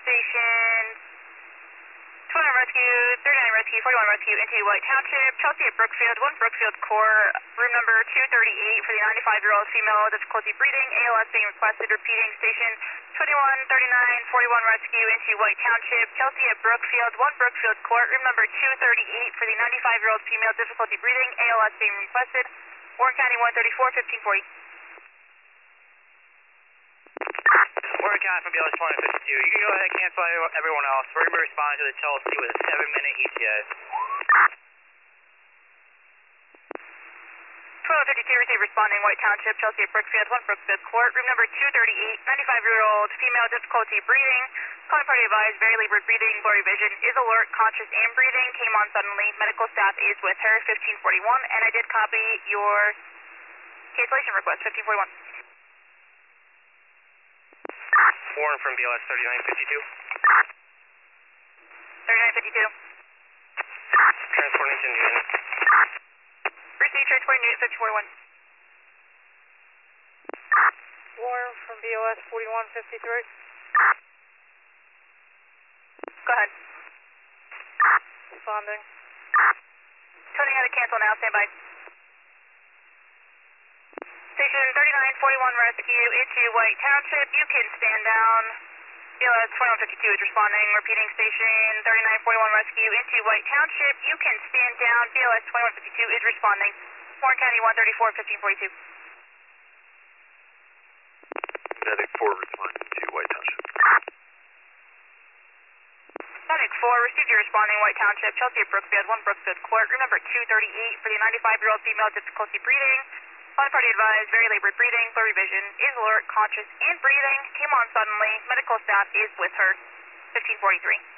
station. 21 Rescue, 39 Rescue, 41 Rescue into White Township, Chelsea at Brookfield, 1 Brookfield Core, room number 238 for the 95-year-old female, difficulty breathing, ALS being requested, repeating station 21, 39, 41 Rescue into White Township, Chelsea at Brookfield, 1 Brookfield Court, room number 238 for the 95-year-old female, difficulty breathing, ALS being requested, Warren County 134, 1540. Warren County from BLS 2052. You can go ahead and cancel everyone else. We're going to be responding to the Chelsea with a 7-minute ETA. 1252, receive responding, White Township, Chelsea at Brookfield, 1 Brookfield Court, room number 238, 95-year-old female, difficulty breathing, calling party advised, very labored breathing, blurry vision, is alert, conscious and breathing, came on suddenly, medical staff is with her, 1541, and I did copy your cancellation request, 1541. Warren from BLS 3952. 3952. Transporting to Newton. Receive transporting unit 1541. Warren from BLS 4153. Go ahead. Responding. Tony, how to cancel now, stand by. Station 3941 Rescue into White Township, you can stand down. BLS 2152 is responding, repeating station 3941 Rescue into White Township, you can stand down. BLS 2152 is responding. Warren County 134, 1542. Medic 4 responding to White Township. Medic 4, received your responding, White Township, Chelsea at Brookfield, 1 Brookfield Court, room number 238 for the 95-year-old female, difficulty breathing. Calling party advised, very labored breathing, blurry vision, is alert, conscious and breathing, came on suddenly, medical staff is with her, 1543.